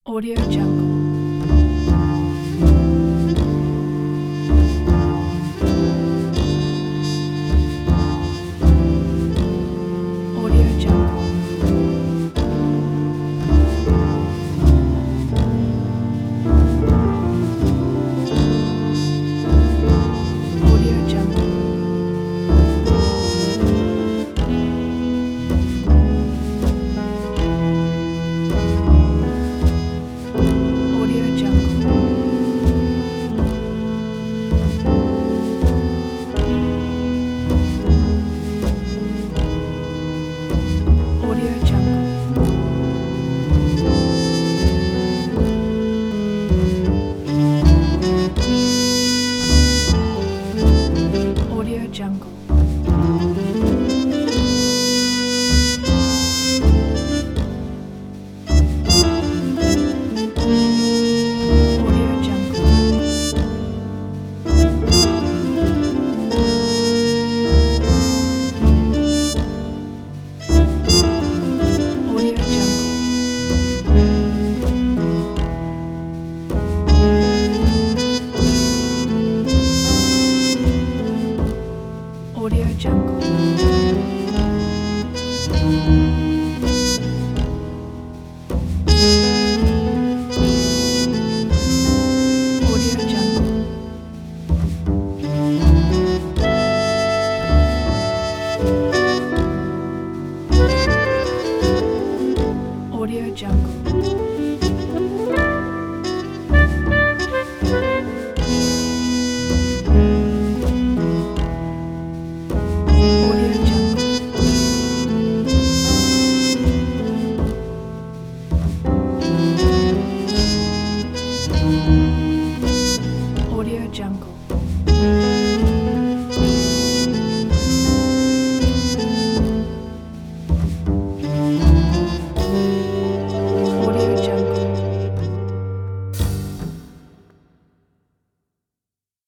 Audio Jungle. Audio Jungle. Audio Jungle. Audio Jungle. Audio Jungle. Audio Jungle. Audio Jungle. Audio Jungle. Audio Jungle. Audio Jungle. Audio Jungle. Audio Jungle. Audio Jungle.